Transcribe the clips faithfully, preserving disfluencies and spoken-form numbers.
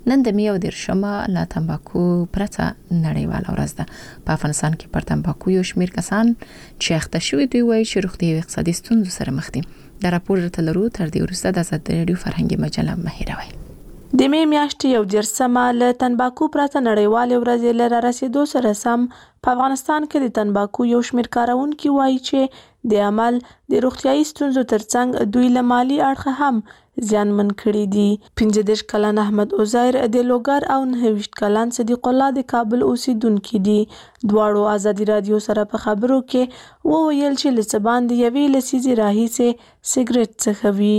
نن د مې او دیرشمه لا تنباکو پرته نړیواله ورځ ده. په افغانستان کې پر تنباکو یو شمېر کسان چې اخته شوي دوی وایي چې روغتیايي او اقتصادي ستونزو سره مخ دي. دا راپور درته لرو. تر دې وروسته د ازادي راډیو فرهنګي مجله مه هېروئ. د مې میاشتې یو دیرشمه له تنباکو پرته نړیوالې ورځې له رارسېدو سره سم په افغانستان کې د تنباکو یو شمېر کاروونکي وایي چې د عمل د روغتیايي ستونزو ترڅنګ دوی له مالي اړخه هم زیانمن کړي دي. پنځه دېرش کلن احمد عزیر د لوګر او نهه ویشت کلن صدیق الله د کابل اوسیدونکي دي. دواړو ازادي راډیو سره په خبرو کې وویل چې له څه باندې یوې لسیزې راهیسې سګرټ څښوي.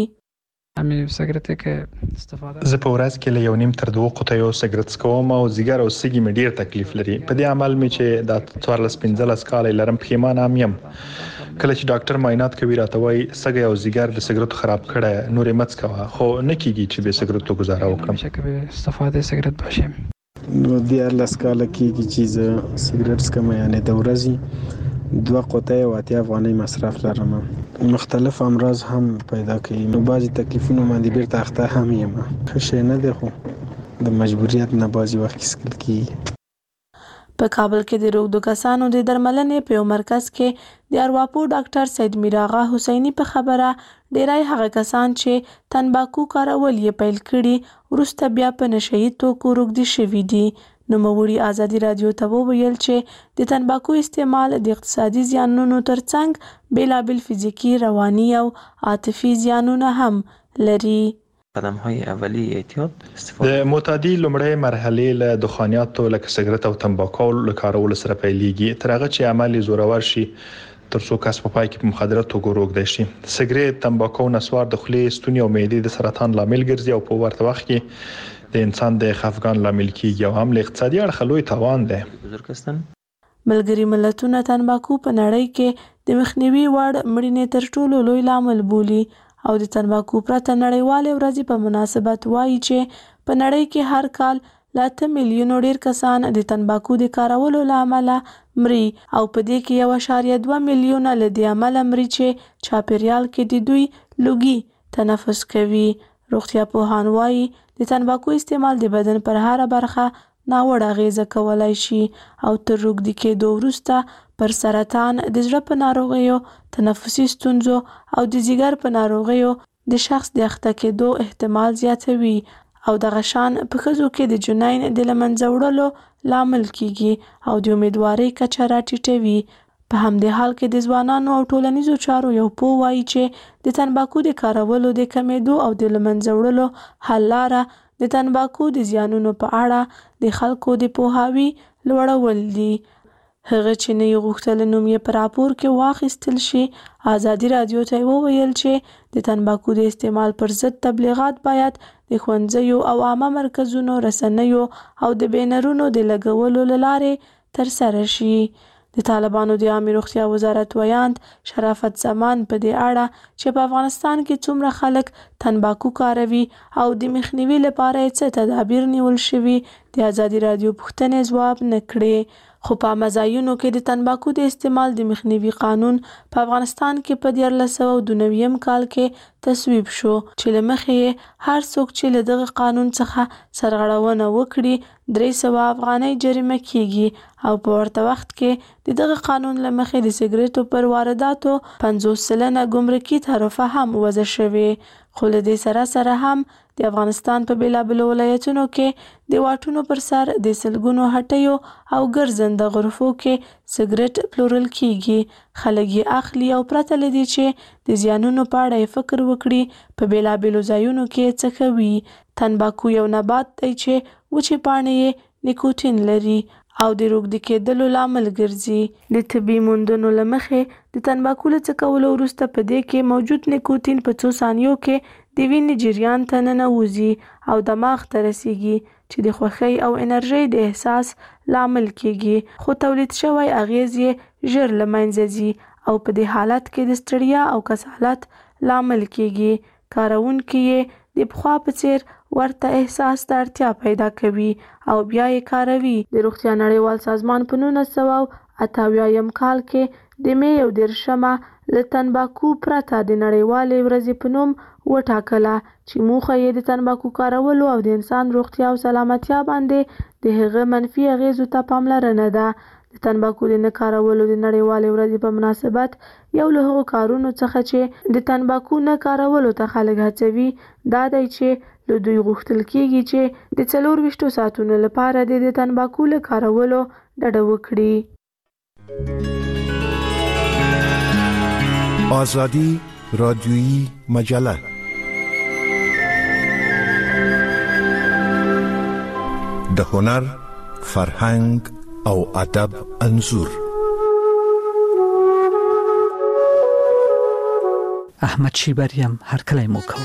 همې سګرټ کې استفاده زه په ورځ کې له یو نیم تر دوه قطیو سګرټ څکوم او ځیګر او سږي مې ډیر تکلیف لري. په دې عمل مې چې د څوارلس پنځلس کال لرم پښیمانه هم یم. کله چې ډاکټر معاینات کوي راته وایي سږي او ځیګر د سګرټو خراب کړي، نورې مڅ کوه، خو نه کیږي چې به سګرټو گزاره وکړم. همیشه که به استفاده سګرټ باشیم. نو دیارلس کاله کېږي چې زه سګرټ څکم، یعنې د ورځې دوه قطۍ او اتیا افغانۍ مصرف لرم. مختلف امراض هم پیدا کوي. نو بعضې تکلیفونو باندې بیرته اخته هم یم. ښه شی نه دی، خو د مجبوریت نه بعضې وخت کې څکل کېږي. په کابل کې د روږدو کسانو د درملنې په یو مرکز کې د ارواپوه ډاکټر سید میر آغا حسیني په خبره ډیری هغه کسان چې تنباکو کارول یې پیل کړي وروسته بیا په نشه یي توکو روږدي شوي دي. نوموړي ازادي راډیو ته وویل چې د تنباکو استعمال د اقتصادي زیانونو ترڅنګ بیلابیل فزیکي، رواني او عاطفي زیانونه هم لري. قدم‌های اولیه احتیاط استفاده د معتادي لومړی مرحلې له دخانیاتو لکه سګرټ او تنباکو له کارولو سره پیلېږي تر هغه چې عمل زورور شي، تر څو کس په پای کې په مخدره توکو روږدی شي. سګرټ، تنباکو، نسوار د خولې، ستوني او معدې د سرطان لامل ګرځي او په ورته وخت کې د انسان د خفګان لامل کیږي او هم له اقتصادي اړخه لوی تاوان دی. ملګري ملتونه تنباکو په نړۍ کې د مخنیوي وړ مړینې تر ټولو لوی لامل بولي او د تنباکو پرته نړیوالې ورځې په مناسبت وایي چې په نړۍ کې هر کال له اته میلیونو ډیر کسان د تنباکو د کارولو له امله مري او په دې کې یو اعشاریه دوه میلیونه له دې امله مري چې چاپیریال کې د دوی لوګي تنفس کوي. روغتیا پوهان وایي د تنباکو استعمال د بدن پر هره برخه ناوړه اغیزه کولای شي او تر روږدي کېدو وروسته پر سرطان، د زړه په ناروغیو، تنفسي ستونزو او د ځیګر په ناروغیو د شخص د اخته کېدو احتمال زیاتوي او دغه شان په ښځو کې د جنین د له منځه وړلو لامل کیږي او د امیدوارۍ کچه راټیټوي. په همدې حال کې د ځوانانو او ټولنیزو چارو یو پوه وایي چې د تنباکو د کارولو د کمېدو او د له منځه وړلو حل لاره د تنباکو د زیانونو په اړه د خلکو د پوهاوي لوړول دي. هغه چې نه یې غوښتل نوم یې په راپور کې واخیستل شي، ازادي راډیو ته وویل چې د تنباکو د استعمال پر ضد تبلیغات باید د ښوونځیو او عامه مرکزونو، رسنیو او د بینرونو د لګولو له لارې ترسره شي. د طالبانو د عامه روغتیا وزارت ویاند شرافت زمان په دې اړه چې په افغانستان کې څومره خلک تنباکو کاروي او د مخنیوي لپاره یې څه تدابیر نیول شوي، د ازادي راډیو پوښتنې ځواب نه کړې. خو په عامه ځایونو کې د تنباکو د استعمال د مخنیوي قانون په افغانستان کې په دیارلس سوه دوه نوي کال کې تصویب شو چې له مخې یې هر څوک چې له دغه قانون څخه سرغړونه وکړي درې سوه افغانۍ جریمه کیږي او په ورته وخت کې د دغه قانون له مخې د سګرټو پر وارداتو پنځوس سلنه ګمرکي تعرفه هم وضع شوې. خو له دې سره سره هم د افغانستان په بیلابیلو ولایتونو کې د واټونو پر سر د سلګونو هټیو او ګرځنده غرفو کې سګرټ پلورل کیږي. خلک یې اخلي او پرته له دې چې د زیانونو په اړه یې فکر وکړي په بیلابیلو ځایونو کې څکوي. تنباکو یو نبات دی چې وچې پاڼې یې نیکوتین لري او د روږدي کېدلو لامل ګرځي. د طبي موندنو له مخې د تنباکو له څکولو وروسته په دې کې موجود نیکوتین په څو ثانیو کې د وینې جریان ته ننوځي او دماغ ته رسیږي چې د خوښۍ او انرژۍ د احساس لامل کیږي. خو تولید شوی اغیز یې ژر له منځه ځي او په دې حالت کې د ستړیا او کسالت لامل کیږي. کاروونکي یې د پخوا په څیر ورته احساس ته اړتیا پیدا کوي او بیا یې کاروي. د روغتیا نړیوال سازمان په نولس سوه اته اویایم کال کې د مې یو دیرشمه له تنباکو پرته د نړیوالې ورځې په نوم وټاکله چې موخه یې د تنباکو کارولو او د انسان روغتیا او سلامتیا باندې د هغه منفي اغیزو ته پاملرنه ده. د تنباکو د نه کارولو د نړیوالې ورځې په مناسبت یو له هغو کارونو څخه چې د تنباکو نه کارولو ته خلک هڅوي دا دی چې له دوی غوښتل کیږي چې د څلور ویشتو ساعتونو لپاره د تنباکو له کارولو ډډه وکړي. آزادی رادیویی مجله د هنر، فرهنګ او ادب انځور. احمد شیبریم هرکلی مو کوم.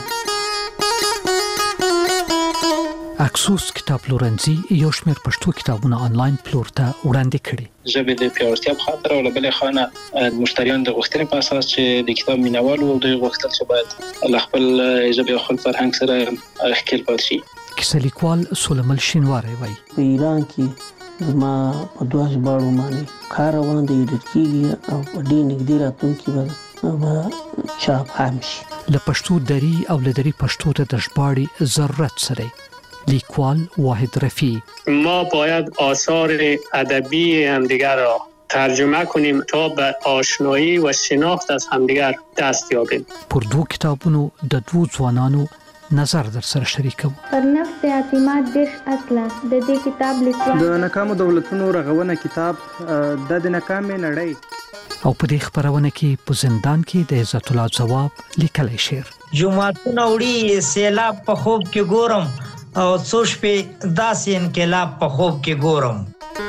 اکسوس کتاب پلورنځي یو شمېر پښتو کتابونه آنلاین پلور ته وړاندې کړي. ژبې د پیاوړتیا په خاطر او له بلې خوا د مشتریانو د غوښتنې په اساس چې د کتاب مینوالو دوی غوښتل چې باید له خپل ژبې او خپل فرهنګ سره ښکېل پاتې شي. کیسه لیکوال سلیمان شینواری وایي په ایران کې زما په دوه ژباړو باندې کار روان دی، ایډیټ کېږي او په ډېر نږدې راتلونکي به چاپ هم شي. له پښتو دري او له دري پښتو ته د ژباړې ضرورت سره لیکوال واحد رفیع ما باید آثار ادبی همدیگر را ترجمه کنیم تا به آشنایی و شناخت از همدیگر دست یابیم. پر دو کتابونو د دوو ځوانانو نظر در سره شریکو. پر نفس اعتماد دیش اصله د دې کتاب لیکوال د ناکامو دولتونو رغونه کتاب د ناکامې نړۍ او په دې خبرونه کې په زندان کې د عزت الله ځواب لیکلی شعر. جمعتونه وړي سیلاب په خوب کې ګورم او څو شپې داسې انقلاب په خوب کې ګورم.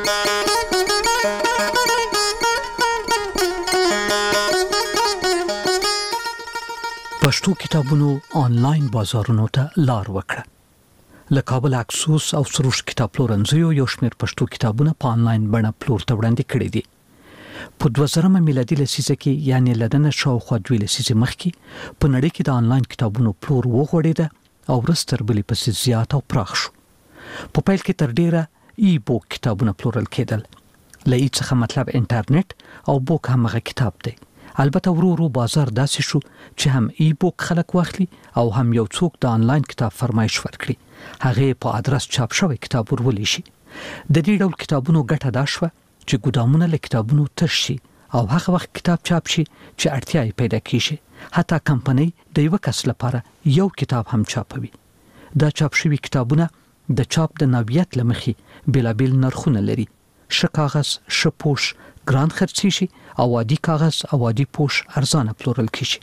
پښتو کتابونو آنلاین بازارونو ته لار وکړه. له کابل اکسوس او سروش کتاب پلورنځیو یو شمېر پښتو کتابونه په آنلاین بڼه پلور ته وړاندې کړي دي. په دوه زره میلادي لسیزه کې یعنی لدنه شاوخوا دوه لسیزې مخکې په نړۍ کې د آنلاین کتابونو پلور وغوړېده او ورستر بلی پسې زیات او پراخ شو. په پیل کې تر ډیره ای بوک کتابونه پلورل کېدل. له ای څخه مطلب انټرنیټ او بوک همغه کتاب دی. البته ورو ورو بازار داسې شو چې هم ای بوک خلک واخلي او هم یو څوک د آنلاین کتاب فرمایش ورکړي هغه په ادرس چاپ شوی کتاب ورولي شي. د دې ډول کتابونو ګټه دا شوه چې ګودامونه له کتابونو تش شي او هغه وخت کتاب چاپ شي چې اړتیا یې پیدا کیږي. حتی کمپنۍ د یو کس لپاره یو کتاب هم چاپوي. دا چاپ شوی کتابونه د چاپ د نوعیت لمخې بېلابېل نرخونه لري. ښه کاغذ، ښه پوش ګران خرڅي شي او عادي کاغذ او عادي پوش ارزانه پلورل کیږي.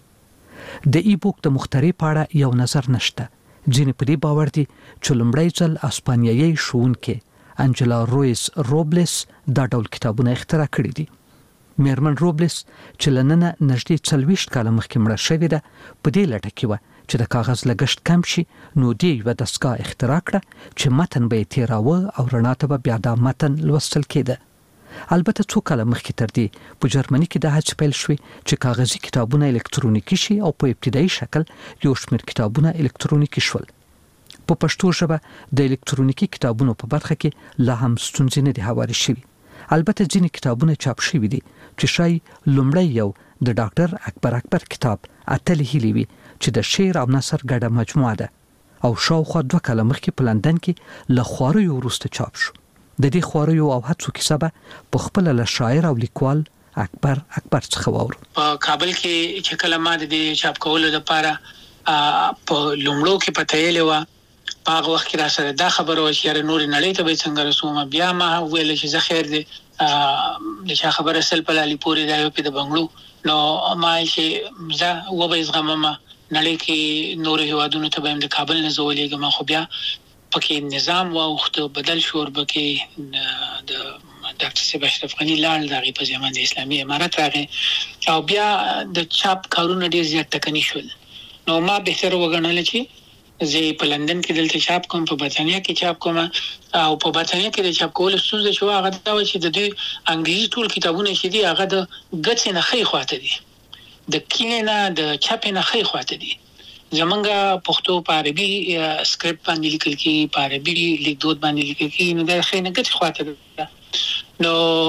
د ای بوک د مخترع په اړه یو نظر نشته. ځینې په دې باور دي چې لومړی ځل اسپانیایي ښوونکې انجلا رویز روبلس دا ډول کتابونه اختراع کړي دي. میرمن روبلس چې لننه نږدې څلوېښت کاله مخکې مړه شوې ده په دې لټه کې وه چې د کاغذ لګښت کم شي نو دې یوه دستګاه اختراع کړه چې متن به یې تېراوه او رڼا ته به بیا دا متن لوستل کېده. البته څو کاله مخکې تر دې په جرمني کې دا هڅې پیل شوې چې کاغذي کتابونه الکترونیکي شي او په ابتدایي شکل یو شمېر کتابونه الکترونیکي شول. په پښتو ژبه د الکترونیکي کتابونو په برخه کې لا هم ستونزې نه دي هوارې شوي. البته ځینې کتابونه چاپ شوي دي چې شای لومړی یو د ډاکټر اکبر اکبر کتاب اتلې هیلې وي چې د شعر او نثر ګډه مجموعه ده او شاوخوا دوه کاله مخکې په لندن کې له خواریو وروسته چاپ شو. د دې خواریو او هڅو کیسه به په خپله له شاعر او لیکوال اکبر اکبر څخه واورو. په کابل کې چې کله ما د دې چاپ کولو لپاره په لومړو کې پته یې و په هغه وخت کې را سره دا خبره وه چې یاره نورې نړۍ ته به څنګه رسوم. بیا ما وویل چې زه خیر دی د چا خبره سل په لالي پورې دا یو پې د بنګړو نو ما چې زه وبه یې زغممه نړۍ کې نورو هېوادونو ته به یم د کابل نه زه ولېږم. خو بیا پکې نظام واوښته بدل شو ورپکې د ډاکټر صاحب اشرف غني لاړ د هغې په زمن د اسلامي امارت راغی او بیا د چاپ کارونه ډېر زیات ټکني شول. نو ما بهتره وګڼله چې زه په لندن کې دلته چاپ کوم، په برتانیا کې چاپ کوم او په برتانیا کې د چاپ کولو ستونزه چې وه هغه دا وه چې د دوی انګریزي ټول کتابونه چې دي هغه د ګچې نه ښۍ خواته دي، د کیڼې نه د چپې نه ښۍ خواته دي. زمونږ پښتو په عربي سکرپټ باندې لیکل کېږي، په عربي لیکدود باندې لیکل کېږي، نو د ښۍ نه ګچې خواته ده. نو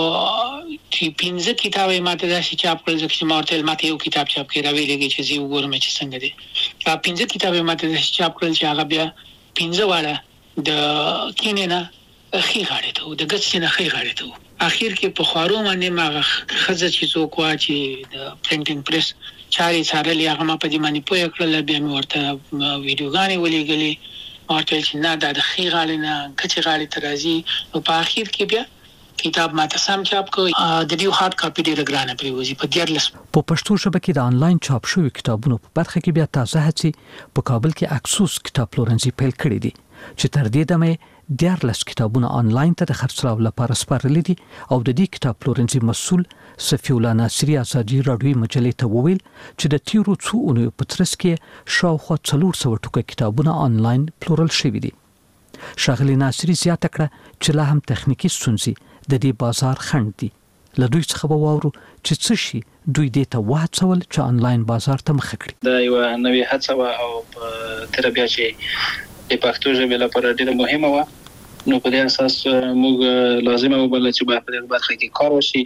چې پنځه کتابه ماته داسې چاپ کړل چې ما ورته ماته یو کتاب چاپ کړی راویلېږي چې زه وګورم چې څنګه دی. دا پنځه کتابه ماته داسې چاپ کړل چې هغه بیا پنځه واړه د کینینا خې غاړې ته د ګڅ نه خې غاړې ته. اخر کې په خارو باندې ما خزه چې څوک وا چې د پرنټینګ پریس چاري سارلې هغه ما په دې باندې پوهه کړل. بیا مې ورته ویډیوګانې ولېږلې ورته چې نه دا د خې غاړې نه ګڅ غاړې ته راځي. او په اخر کې بیا کتاب ماته سم چاپ کو د دیو هارد کاپی ډیره ګرانه پریوزي په دیارلس. په پښتو ژبه کې د انلاین چاپ شوی کتابونو په برخه کې بیا تازه هڅې په کابل کې اکسوس کتاب پلورنځي پیل کړی دي چې تر دې دمه دیارلس کتابونه انلاین ته د خرڅلاو لپاره سپارل دي. او د دې کتاب پلورنځي مسؤل صفی الله ناصری ازادي راډیوي مجلې ته وویل چې د تیرو څو اونیو په ترڅ کې شاوخوا څلور سوه ټوکه کتابونه انلاین پلورل شوي دي. ښاغلي ناصری زیاته کړه چې لا هم تخنیکی ستونزې د دې بازار خنډ دي. له دوی څخه به واورو چې څه شي دوی دې ته وهڅول چې انلاین بازار ته مخه کړي. دا یو نوې هڅه وه او په تر بیا چې د پښتو ژبې لپاره ډېره مهمه وه. نو په دې اساس موږ لازمه وبلله چې باید په دې برخه کې کار وشي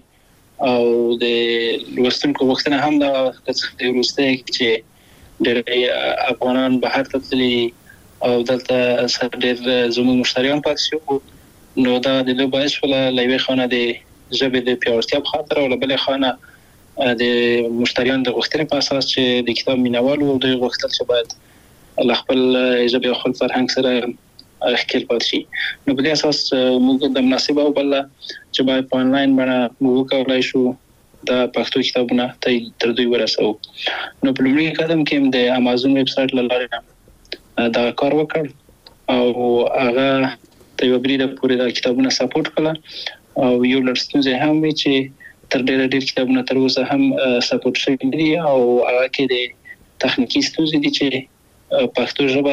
او د لوستونکو غوښتنه هم دا د وروسته چې ډېر افغانان بهر ته تللي او دلته ډېر زموږ مشتریان پاتې شوي. نو دا د له باعث ولا لوي خانه د ژبې د پیاوړتیا په خاطر او بلې خانه د مشتریان د غوښتنې په اساس چې د کتاب مینوال او د غوښتل چې باید خپل ژبې او خپل فرهنګ سره ښکېل پاتې شي. نو په دې اساس موږ د مناسبه او بل چې باید په انلاین باندې موږ وکولای شو د پښتو کتابونه تر دوی ورسو. نو په لومړي قدم کې د امازون ویب سټ له لارې دا کار وکړ او هغه ته یو بریده پورې دا کتابونه سپورټ کړه او یو لړ ستونزې هم وي چې تر ډېره ډېر کتابونه تر اوسه هم سپورټ شوي دي او هغه کې د تخنیکي ستونزې دي چې پښتو ژبه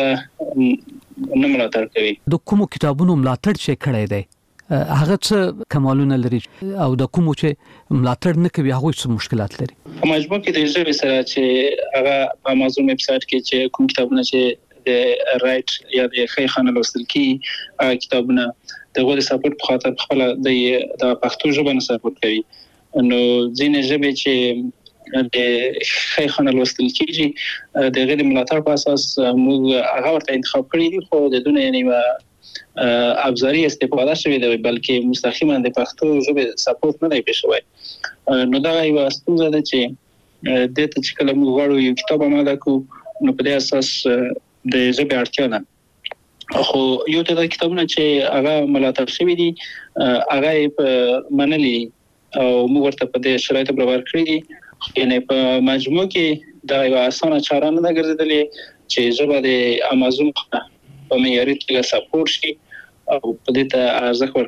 نه ملاتړ کوي. د کومو کتابونو ملاتړ چې کړی دی هغه څه کمالونه لري او د کومو چې ملاتړ نه کوي هغه څه مشکلات لري؟ په مجموع کې د ژبې سره چې هغه په امازون ویب سټ کې چې کوم کتابونه چې د رائټ یا د خې خانه لوستل کی کتابونه دغه د سپورټ په خاطر خپل د پښتو ژبه نه سپورټ کوي. نو ځینې ژبې چې د خې خانه لوستل کیږي د غیر ملاتړ په اساس موږ هغه ورته انتخاب کړی دي خو د دونه یعنی ابزاري استفاده شوی دی بلکې مستقیما د پښتو ژبې سپورټ نه دی پېښوي. نو دا یو ستونزه ده چې د ته چې کله موږ غواړو یو کتاب اماده کو نو په دې اساس د ژبې اړتیا ده. خو یو ته د کتابونه چې هغه ملاتړ شوی دي هغه په منلي او موږ ورته په دې شرایطو برابر کړی دي. یعنی په مجموع کې دا یو اسانه چاره نه ده ګرځېدلې چې ژبه د امازون په معیاري توګه سپورټ شي او په دې ته ارزښت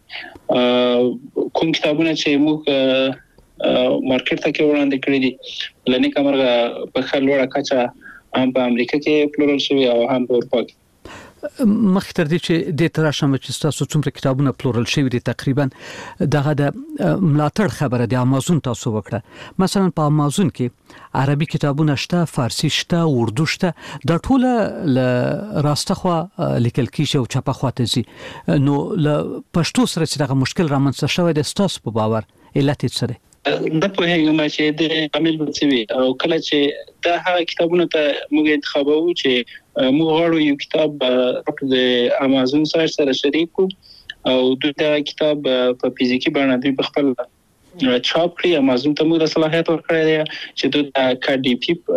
ورکړي. کوم کتابونه چې موږ مارکیټ ته کې وړاندې کړی دي لنی کمرغه په خل وړه کچا هم په امریکا کې پلورل شوی او هم په اروپا کې. مخکې تر دې چې د تراشم چې تاسو څومره کتابونه پلورل شوی دي تقریبا دغه د ملاتړ خبره د امازون تاسو وکړه. مثلا په امازون کې عربي کتابونه شته، فارسی شته، اردو شته، دا ټول ل راسته خو لیکل کیږي او چاپه خواته زی. نو ل پښتو سره چې دغه مشکل رامنځته شوی د تاسو په باور علت څه دی؟ دا په هغه چې د عامل بچوي او کله چې دا هغه کتابونه ته موږ انتخابو چې موږ غواړو یو کتاب د امازون سره سره شریک کو او دا کتاب په فزیکی باندې دوی په خپل چاپ کړی امازون ته موږ د صلاحیت ورکړی دی چې دا کا ډي پی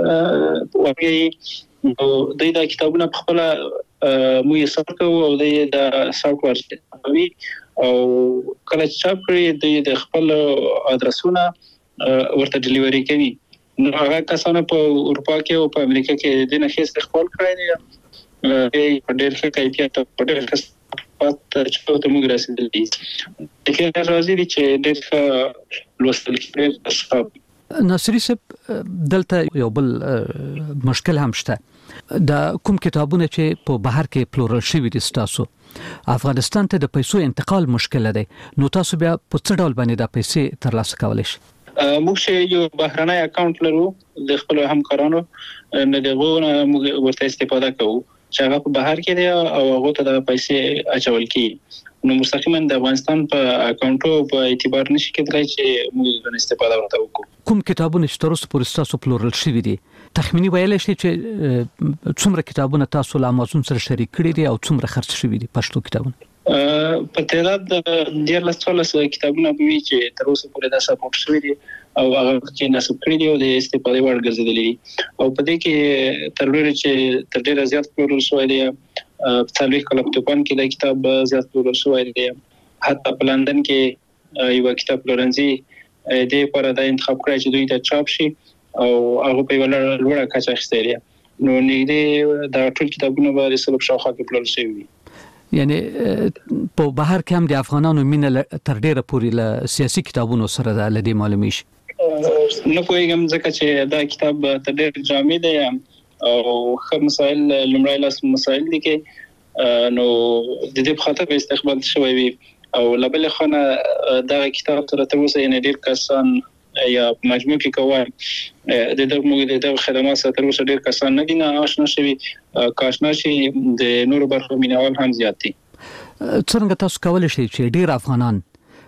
ورګي او دا کتابونه په خپل موږ یې سره کوو او دا سافټ ویر او کله چې چاپ کړی د خپل ادرسونه ورته ډیلیوري کوي. نو هغه کسانو په اروپا کې او په امریکا کې د نه هیڅ خپل کړی دی په ډېر ښه کیفیت په ډېر ښه پات چې ته موږ رسیدل دي. دغه راځي چې ډېر ښه لوستل کېږي. ناصری صاحب دلته یو بل مشکل هم شته. دا کوم کتابونه چې په بهر کې پلورل شوي دي تاسو افغانستان ته د پیسو انتقال مشکل دی، نو تاسو بیا په څه ډول باندې د پیسې ترلاسه کولای شئ؟ موږ یو بهرنی اکاونټ لرو د خپل همکارانو نه دغه موږ ورته استفاده کوو چې هغه په بهر کې دی او هغه ته د پیسې اچول کی نو مستقیما د افغانستان په اکاونټو په اعتبار نشي کېدای چې موږ د استفاده ورته وکړو. کوم کتابونه چې تر اوسه پورې تاسو پلورل شوي دي تخمینی ویلای شئ چې څومره کتابونه تاسو له امازون سره شریک کړي دي او څومره خرڅ شوي دي پښتو کتابونه؟ په تعداد د ډیر لسولس کتابونه به وي چې تر اوسه پورې دا سپورټ شوي دي او هغه چې نسب کړی دی او د استفادې وړ ګرځېدلي دي او په دې کې تر ډیره چې تر ډیره زیات پلورل شوی دی په څلوي کلپټوپان کې د کتاب زیات پلورل شوی دی. حتی په لندن کې یو کتاب پلورنځي د لپاره د انتخاب کړی چې دوی ته چاپ شي او هغه په ولا لوړه کچه اخیستل دي. نو نږدې د ټول کتابونو باندې سلب شاوخوا کې پلورل شوی دي. یعنی په بهر کې هم د افغانانو مینه تر ډیره پورې له سیاسي کتابونو سره د لدی معلومي شي. نو کوم ځکه چې دا کتاب تر ډیر جامع دی او خو مسائل لمړی لاس مسائل دي کې نو د دې په خاطر استقبال شوی وي او لبل خانه دا کتاب تر اوسه یې ډیر کسان یا مجموع کې کوي د دغه موږ د خدمات سره تر اوسه ډیر کسان نه دي نه آشنا شوي کاشنا شي د نور برخو مینوال هم زیات دي. څنګه تاسو کولای شئ چې ډیر افغانان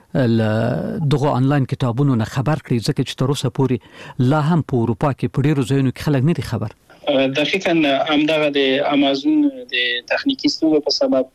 دغه انلاین کتابونو نه خبر کړي ځکه چې تر اوسه پورې لا هم په اروپا کې په ډیرو ځایونو کې خلک نه دي خبر؟ دقیقاً همدغه د امازون د تخنیکی ستونزو په سبب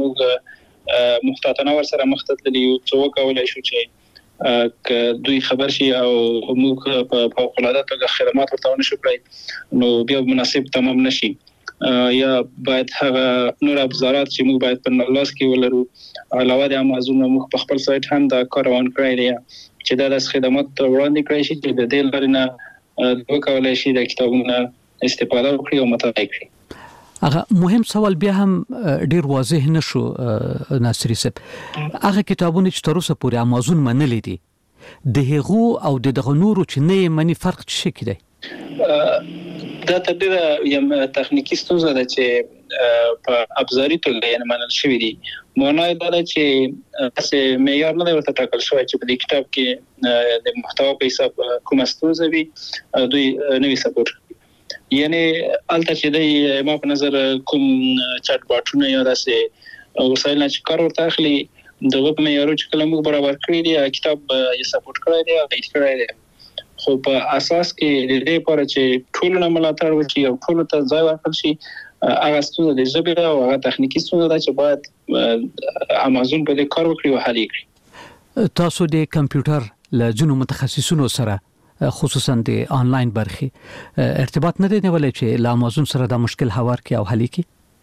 موږ محتاطانه ورسره مخ ته تللي یو څو کولای شو چې ک دوی خبر شي او موږ په فوق العاده توګه خدمات ورته ونشو کړی نو بیا مناسب تمام نشي یا باید هغه نور ابزارات چې موږ باید په لاس کې ولرو علاوه د امازون موږ په خپل سایت هم دا کار روان کړی دی چې دا د خدمات وړاندې کړی شي چې د دې لارې نه دوی کولای شي د کتابونو استفاده وکړي او مطالعه کړي. هغه مهم سوال بیا هم ډیر واضح نشو ناصری صاحب، هغه کتابونه چې تر اوسه پورې امازون منلې دي د هغو او د دغه نورو چې نه مني فرق څه کې دی؟ دا تر ډیره یم تخنیکی ستونزه ده چې په ابزاري توګه یې منل شوی دي. معنی دا ده چې تاسو معیار نه ورته ټاکل شوی چې په دې کتاب کې د محتوا په حساب کوم ستونزه وي دوی نوي سپورټ یعنی الته چې د ما په نظر کوم چټ باټونه یا داسې وسایل چې کار ورته اخلي دغه په معیارو چې کله موږ برابر کړی دی کتاب یې سپورټ کړی دی او ایډ کړی دی خو په اساس کې د دې لپاره چې ټول نه ملاتړ وشي او ټول ته ځای ورکړل شي هغه ستونزه د ژبې او هغه تخنیکی ستونزه ده چې باید امازون په دې کار وکړي او حل کړي. تاسو د کمپیوټر له ځینو متخصصینو سره خصوصا د آنلاین برخه ارتباط نه دی نیولای چې له امازون سره دا مشکل هوار کی او حل کی؟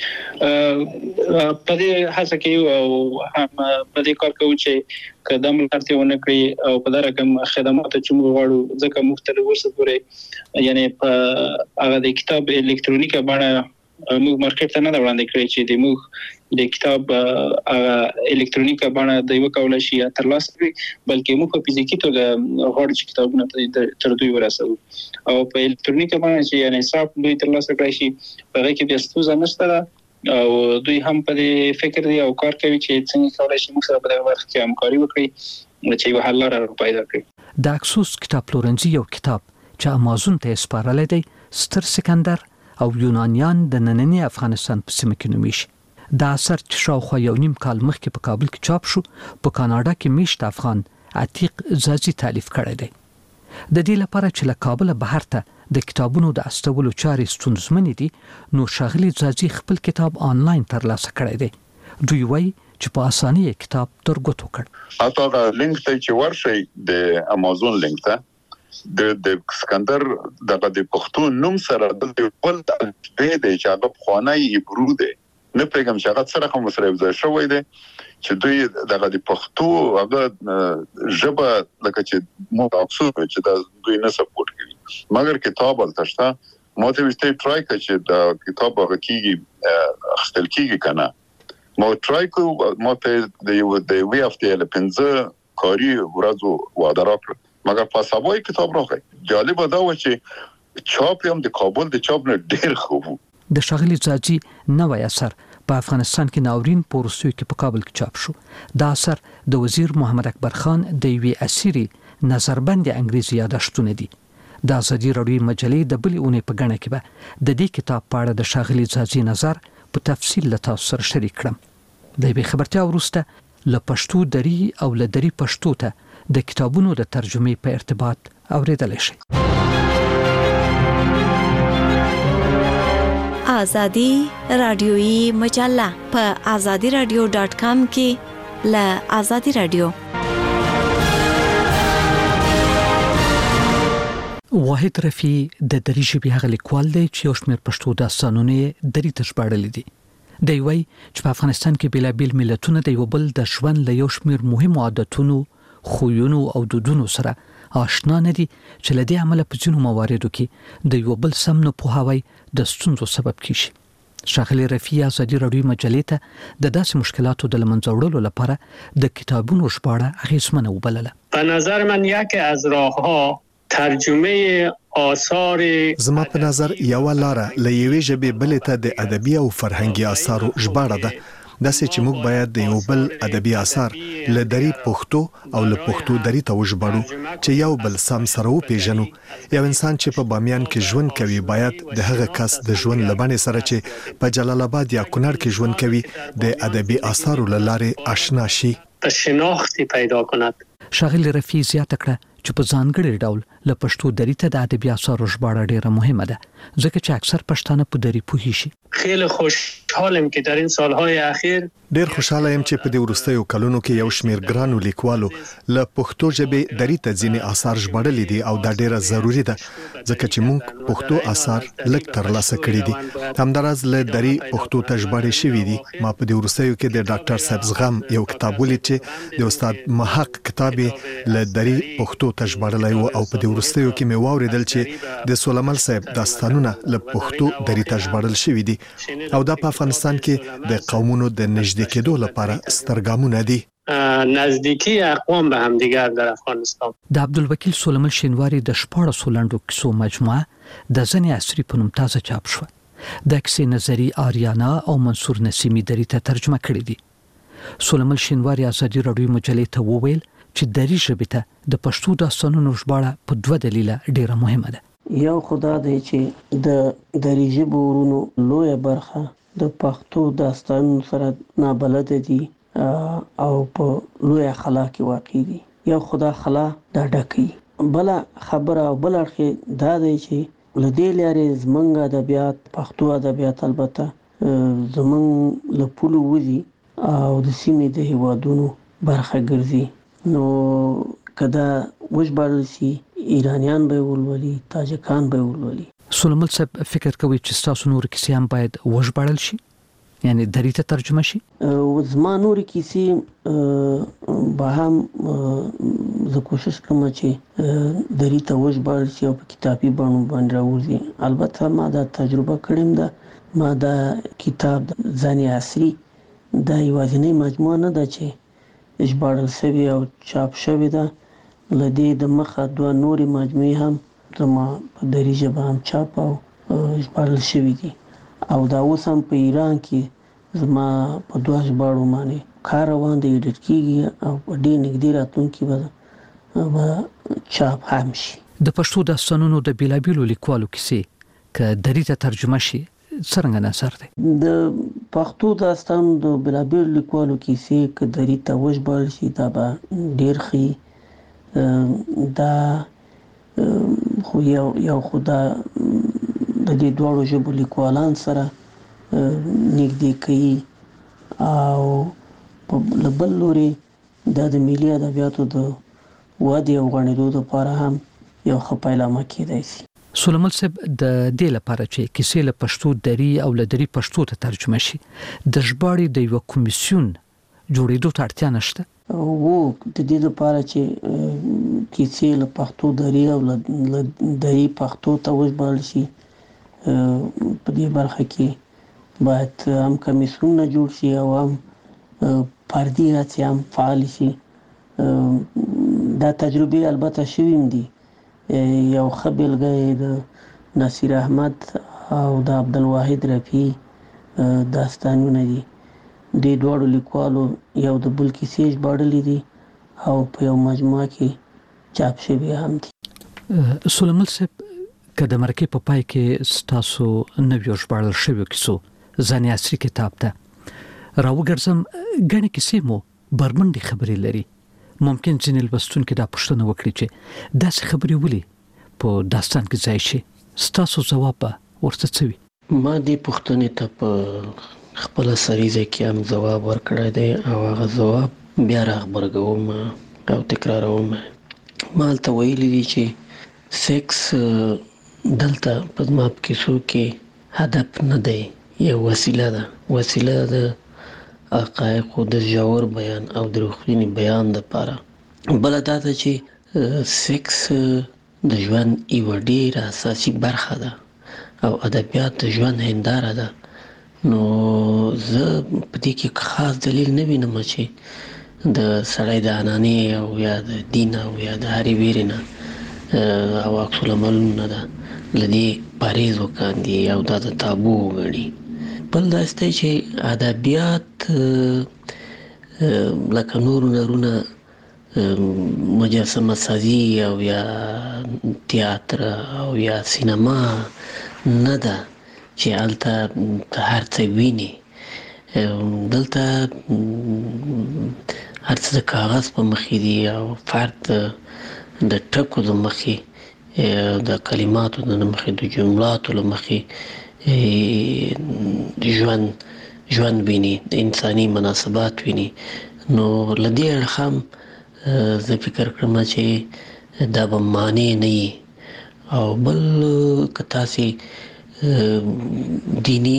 په دې هڅه کې او هم په دې کار کوي چې قدم لرته ونه کړی او په دا رقم خدمات چې موږ غواړو ځکه مختلف ورسره پورې یعنی په هغه د کتاب الکترونیکه باندې موږ مارکیټ ته نه وړاندې کړی چې د موږ د کتاب هغه الکترونیکه باندې د یو کولای شي ترلاسه کړي بلکې موږ په فزیکي توګه غواړو چې کتابونه تر دوی ورسوو او په الکترونیکه باندې چې یعنی صاحب دوی ترلاسه کړی شي په هغه کې بیا ستونزه نشته او دوی هم په دې فکر دی او کار کوي چې څنګه کولای شي موږ سره په دغه وخت کې همکاري وکړي چې یو حل لاره پیدا کړي. د اکسوس کتاب پلورنځي یو کتاب چې امازون ته سپارل دی ستر سکندر او یونانیان د نننی افغانستان په سیمه کې نومیږي. دا اثر چې شاوخوا یو نیم کال مخکې په کابل کې چاپ شو په کاناډا کې میشت افغان عتیق زازي تالیف کړی دی. د دې لپاره چې له کابل بهر ته د کتابونو د استولو چارې ستونزمنې دي نو ښاغلي زازي خپل کتاب آنلاین ترلاسه کړی دی. دوی وایي چې په اسانۍ کتاب تر ګوتو کړ. اته دا لینک ته چې ورشي د امازون لینک ته د د سکندر دغه د پښتو نوم سره د خپل د دې چې هغه خوانای ایبرو دی نه پیغام چې هغه سره کوم سره وځي شوې دی چې دوی دغه د پښتو هغه ژبه لکه چې مو تاسو چې دا دوی نه سپورټ کوي مګر کتاب التشتا مو ته وستې ټرای کړ چې دا کتاب هغه کیږي خپل کیږي کنه مو ټرای کو مو ته د یو د وی اف تی ال پنځه کاری ورځو وعده راکړ مګر په سبای کتاب راغی. جالب دا و چې چاپ هم د کابل د چاپ نه ډیر خوب. د ښاغلي زاجي نوی اثر په افغانستان کې ناورین پورسوي کې په کابل کې چاپ شو. دا اثر د وزیر محمد اکبر خان د یوې اسیری نظربند انګریزي یادښتونه دي. د ازادي راډیو مجلې د بلې اونۍ په غاڼه کې به د دې کتاب په اړه د ښاغلي زاجي نظر په تفصیل له تاسو سره شریک کړم. د به خبرتیا ورسته له پښتو دری او له دری پښتو ته د کتابونو د ترجمې په ارتباط اوریدل شي. آزادی رادیویی مجله په آزادی رادیو ډاټ کام کې له آزادی رادیو. واحد رفی د دری ژبې هغه لیکوال دی چې یو شمېر پښتو داستانونه دری ته ژباړلي دي. دی وایي چې په افغانستان کې بېلابېل ملتونه د یو بل د ژوند له یو شمېر مهمو عادتونو، خویونو او دودونو سره آشنا نه دي چې له دې عمله په ځینو مواردو کې د یو بل سم نه پوهاوی د ستونزو سبب کیږي. ښاغلي رفیع ازادي راډیو مجلې ته د داسې مشکلاتو د له منځه وړلو لپاره د کتابونو ژباړه اغېزمنه وبلله. به نظر من یکی از راه‌ها ترجمه آثار زما په نظر یو لاره له یوې ژبې بلې ته د ادبي او فرهنګي آثارو ژباړه ده. داسې چې موږ باید د یو بل ادبي آثار له دری پښتو او له پښتو دری ته وژباړو چې یو بل سم سره وپیژنو. یو انسان چې په بامیان کې ژوند کوي باید د هغه کس د ژوند لبانې سره چې په جلال آباد یا کونړ کې ژوند کوي د ادبي آثارو له لارې آشنا شي، په شناخت پیدا کند. ښاغلي رفیع زیاته کړه چې په ځانګړي ډول له پښتو دری ته د ادبي آثارو ژباړه ډیره مهمه ده ځکه چې اکثر پښتانه په دری پوهی شي. خیلی خوشحالم که در این سالهای اخیر ډیر خوشاله یم چې په دې وروستیو کلونو کې یو شمېر ګرانو لیکوالو له پښتو ژبې دری ته ځینې آثار ژباړلي دي او دا ډیره ضروری ده ځکه چې موږ پښتو آثار لږ ترلاسه کړي دي. همداراز له دری پښتو ته ژباړې شوي دي. ما په دې وروستیو کې د ډاکټر صاحب زغم یو کتاب ولید چې د استاد محق کتاب له دری پښتو ته ژباړلی و او په دې وروستیو کې مې واوریدل چې د سولمل صاحب داستانونه له پښتو دری ته ژباړل شوي دي او دا په افغانستان کې د قومونو د نږدې کېدو لپاره سترګامونه دي. نزدیکی اقوام به هم دیگر در افغانستان. د عبدالوکیل سولمل شینواری د شپاړسو لنډو کیسو مجموعه د ځنې عصري په نوم تازه چاپ شوه. د کیسې نظري آریانا او منصور نسیمی دری ته ترجمه کړې دي. سولمل شینواری ازادي راډیو مجلې ته وویل چې دری ژبې ته د پښتو داستانونو ژباړه په دوه دلیله ډیره مهمه ده. یو خدا دی چې د دری ژبو ورونو لویه برخه د پښتو داستانونو سره نابلد دي او په لویه خلا کې واقع دي. یو خدا خلا دا ډکې. بل خبره او بل اړخ دا دی چې لدې لارې زمونږ ادبیات پښتو ادبیات البته زمونږ له پولو وځي او د سیمې د هیوادونو برخه ګرځي. نو کدا وژباړل شي ایرانیان به ولولي، تاجکان به ولولي. سولمل صاحب فکر کوي چې تاسو نور کیسې هم باید وژباړل شي، یعنی دری ته ترجمه شي. زما نور کیسې به هم زه کوشش کوم چې دری ته وژباړل شي او په کتابي بڼو باندې راوځي. البته ما دا تجربه کړم ده. ما دا کتاب ځاني عصري دا یوازینی مجموعه نه ده چې ژباړل شوی او چاپ شوی ده. لدې د مخه دوه نورې مجموعې هم زما په دری ژبه هم چاپ او ژباړل شوي دي او دا اوس هم په ایران کې زما په دوه ژباړو باندې کار روان دی، ایډیټ کېږي او په ډېر نږدې راتلونکي به چاپ هم شي. د پښتو داستانونو د بېلابېلو لیکوالو کیسې که دری ته ترجمه شي څرنګه نظر دی؟ د پښتو داستانو د بېلابېلو لیکوالو کیسې که دری ته وژباړل شي دا به ډېر ښه. دا خو یو یو خو دا د دې دواړو ژبو لیکوالان سره نږدې کوي او له بل لوري دا د ملي ادبیاتو د ودې او غوړېدو لپاره هم یو ښه پیلامه کېدای شي. سولمل صاحب د دې لپاره چې کیسې له پښتو دری او له دری پښتو ته ترجمه شي د ژباړې د یو کمیسیون جوړېدو ته اړتیا نشته؟ وو د دې لپاره چې کیسې له پښتو دری او له دری پښتو ته وژباړل شي په دې برخه کې باید هم کمیسیونونه جوړ شي او هم فردي هڅې هم فعال شي. دا تجربې البته شوي دي. یو ښه بېلګه یې د نصیر احمد او د عبدالواحد رفیع داستانونه دي. دې دواړو لیکوالو یو د بل کیسې ژباړلې دي او په یو مجموعه کې چاپ شوي هم دي. سولمل صاحب که د مرکې په پای کې ستاسو نویو ژباړل شویو کیسو ځاني عصري کتاب ته راوګرځم غنې کیسې مو برمنډي خبرې لري. ممکن ځینې لوستونکي دا پوښتنه وکړي چې داسې خبرې ولې په داستان کې ځای شي. ستاسو ځواب ورته څه وي؟ ما دې پوښتنې ته په خپل سریزه کې هم ځواب ورکړی دی او هغه ځواب بیا راغبرګوم او تکراروم. ما هلته ویلي دي چې سیکس دلته په زما په کیسو کې هدف نه دی، یو وسیله ده، وسیله د حقایقو د ژور بیان او د رښتیني بیان دپاره. بله دا ده چې سیکس د ژوند یوه ډېره اساسي برخه ده او ادبیات د ژوند هنداره ده. نو زه په دې کې خاص دلیل نه وینم چې د سړی د عنانې او یا د دین او یا د هرې ویرې نه او عکس العملونو نه ده له دې پرهیز وکاندي او دا د تابو وګڼي. بل داسې دی چې ادبیات لکه نور هنرونه مجسمه سازي او یا تیاتر او یا سینما نه ده چې هلته هر څه ویني. دلته هر څه د کاغذ په مخې دي او فرد د ټکو د مخې، د کلماتو د مخې، د جملاتو له مخې ژوند ژوند ویني، د انساني مناسبات ویني. نو له دې اړخه هم زه فکر کړم چې دا به مانع نه وي. او بل که تاسې دینی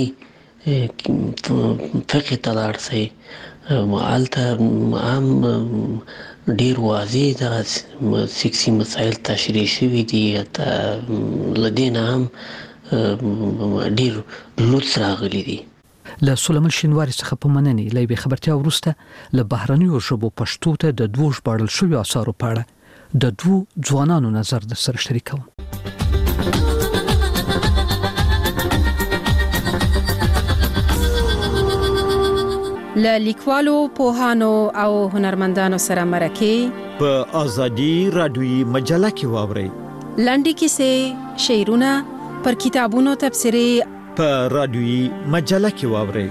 فقه ته لاړ شئ، هلته هم ډېر واضح دغه سیکسي مسایل تشریح شوي دي. له دې نه هم ډېر لوڅ راغلي دي. له سلیمان شینواري څخه په مننې له یوې خبرتیا وروسته له بهرنیو ژبو پښتو ته د دوو ژباړل شویو اثارو په اړه د دوو ځوانانو نظر در سره شریکوم. له لیکوالو، پوهانو او هنرمندانو سره مرکه په ازادي رادیوي مجله کې واورئ. لنډې کیسې، شعرونه، پر کتابونو تبصرې په رادیوي مجله کې واورئ.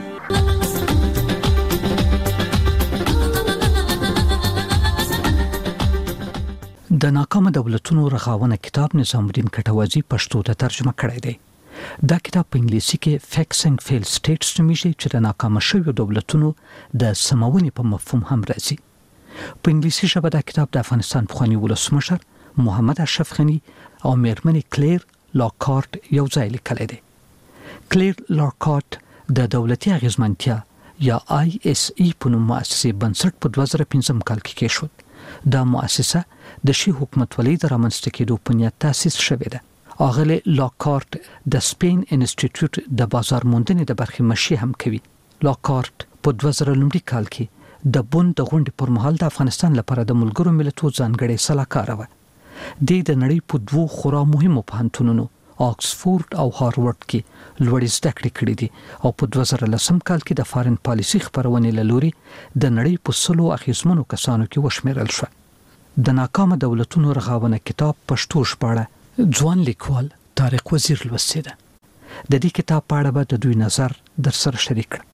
د ناکامه دولتونو رغاونه کتاب نظام الدین کټوازی پښتو ته ترجمه کړی دی. دا کتاب په انګلیسي کې فیکسینګ فیل سټیټس نومیږي چې د ناکامه شویو دولتونو د سمونې په مفهوم هم راځي. په انګلیسي ژبه دا کتاب د افغانستان پخوانی ولسمشر محمد اشرف غني او میرمنې کلیر لاکارت یو ځای لیکلی دی. کلیر لاکارت د دولتي اغیزمنتیا یا آی اس ای په نوم مؤسسې بنسټ په دوه زره پنځم کال کې کېښود. دا مؤسسه د شي حکومتولۍ د رامنځته کېدو په نیت تاسیس شوې ده. اغله لاکارت د سپین انسټیټیوټ د بازار موندنې د برخې مشي هم کوي. لاکارت په دوه زره لومړي کال کې د بون د غونډې پر مهال د افغانستان لپاره د ملګرو ملتونو ځانګړې سلاکار و. د نړۍ په دوه خورا مهمو پوهنتونونو آکسفورد او هارورد کې لوړې زده کړې کړې دي او په دوه زره لسم کال کې د فارن پالیسي خبرونې له لوري د نړۍ په سلو اخیزمنو کسانو کې وشمیرل شو. د ناکامه دولتونو رغاونه کتاب پښتو ژباړه ځوان لیکوال طارق وزیر لوستي ده. د دې کتاب په اړه به د دوی نظر در سره شریک کړم.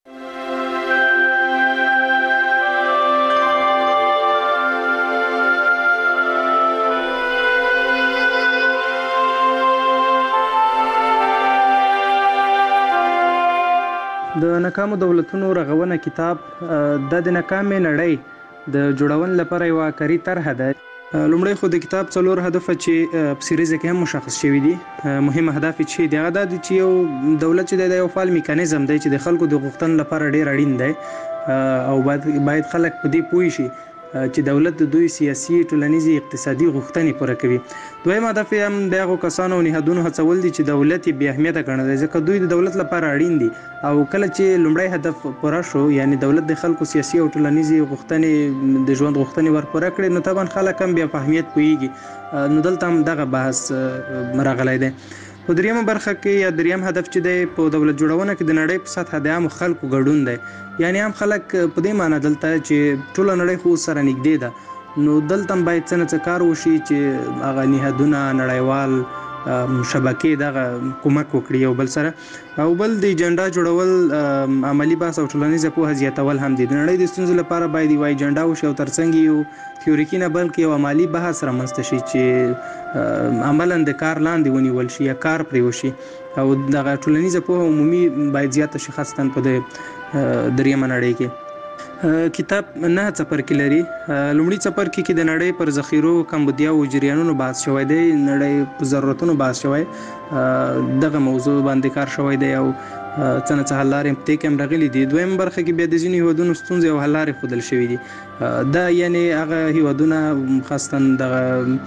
د ناکامو دولتونو رغونه کتاب د د ناکامې نړۍ د جوړون لپاره یو کاری طرح ده. لومړی خو د کتاب څلور هدف چې په سریزه کې هم مشخص شوي دي. مهم هدف چې دی هغه د چې یو دولت چې د یو فعال میکانیزم دی چې د خلکو د غوښتنې لپاره ډیر اړین دی او باید خلک په دې پوه شي چې دولت د دوی سیاسي، ټولنیزي، اقتصادي غوښتنې پوره کوي. دویم هدف هم د هغو کسانو او نهادونو هڅول دي چې دولت بې اهمیته ګڼل ځکه دوی د دولت لپاره اړین دي او کله چې لومړی هدف پوره شو یعنی دولت د خلکو سیاسي او ټولنیزي غوښتنې د ژوند غوښتنې ور پوره کړي نو طبعا خلک هم بیا په اهمیت پوهیږي. نو دلته هم دغه بحث راغلی دی. په دریمه برخه کې یا دریم هدف چې دی په دولت جوړونه کې د نړۍ په سطح د عام خلکو ګډون دی. یعنی عام خلک په دې معنی دلته چې ټول نړۍ خو سره نږدې ده نو دلته باید څنګه څه کار وشي چې هغه نهادونه، نړیوال شبکې دغه کومک وکړي یو بل سره او بل د ایجنډا جوړول عملی بحث او ټولنیزه پوهه زیاتول هم دي د نړۍ د ستونزو لپاره باید یو ایجنډا وشي او ترڅنګ یو تیوریکي نه بلکې یو عملی بحث رامنځته شي چې عملاً د کار لاندې ونیول شي یا کار پرې وشي او دغه ټولنیزه پوهه عمومي باید زیاته شي خاصتاً په د دریمه نړۍ کې کتاب نه څپرکي لري لومړی څپرکي کې د نړۍ پر ذخیرو کمبودیا او جریانونو بحث شوی دی نړۍ په ضرورتونو بحث شوی دغه موضوع باندې کار شوی دی او څنګه څه حل لارې په کې راغلي دي دویم برخه کې بیا د ځینې هیوادونو ستونزې او حل لارې ښودل شوي دي دا یعنی هغه هیوادونه خاصتاً دغه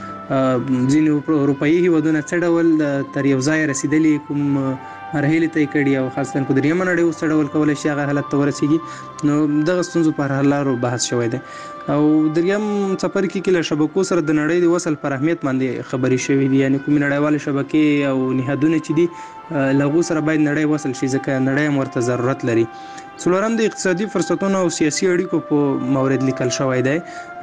ځینې اروپایي هیوادونه څه ډول تر یو ځای رسیدلي کوم مرحلې ته کړي او خاصتاً په دریمه نړۍ اوس څه ډول کولی شي هغه حالت ته ورسیږي نو دغه ستونزو پر حل لارو بحث شوی دی او دریم څپرکي کې له شبکو سره د نړۍ د وصل پر اهمیت باندې خبرې شوې دي یعنی کومې نړیوالې شبکې او نهادونه چې دي له هغو سره باید نړۍ وصل شي ځکه نړۍ هم ورته ضرورت لري څلورم د اقتصادي فرصتونو او سیاسي اړیکو په مورد لیکل شوی دی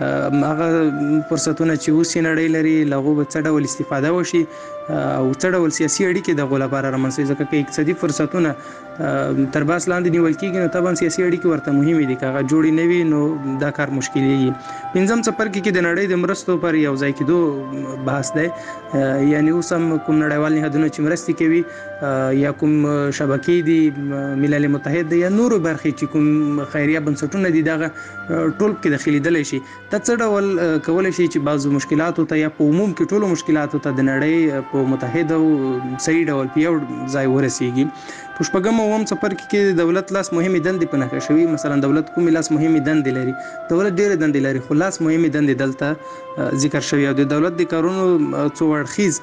هغه فرصتونه چې اوس یې نړۍ لري له هغو به څه ډول استفاده وشي او څه ډول سیاسي اړیکې د هغو لپاره رامنځته ځکه که اقتصادي فرصتونه تر بحث لاندې نیول کېږي نو طبعا سیاسي اړیکې ورته مهمې دي که هغه جوړې نه وي نو دا کار مشکلېږي پنځم څپرکي کې د نړۍ د مرستو پر یو ځای کېدو بحث دی یعنی اوس هم کوم نړیوال نهادونه چې مرستې کوي یا کوم شبکې دي ملل متحد دی یا نورو برخې چې کوم خیریه بنسټونه دي دغه ټول کې داخلېدلی شي دا څه ډول کولی شي چې بعضو مشکلاتو ته یا په عموم کې ټولو مشکلاتو ته د نړۍ په متحد او صحیح ډول په یو ځای ورسیږي په شپږم او اووم څپرکي کې د دولت لاس مهمې دندې په نښه شوي مثلا دولت کومې لاس مهمې دندې لري دولت ډېرې دندې لري خو لاس مهمې دندې دلته ذکر شوي او د دولت د کارونو څو اړخیز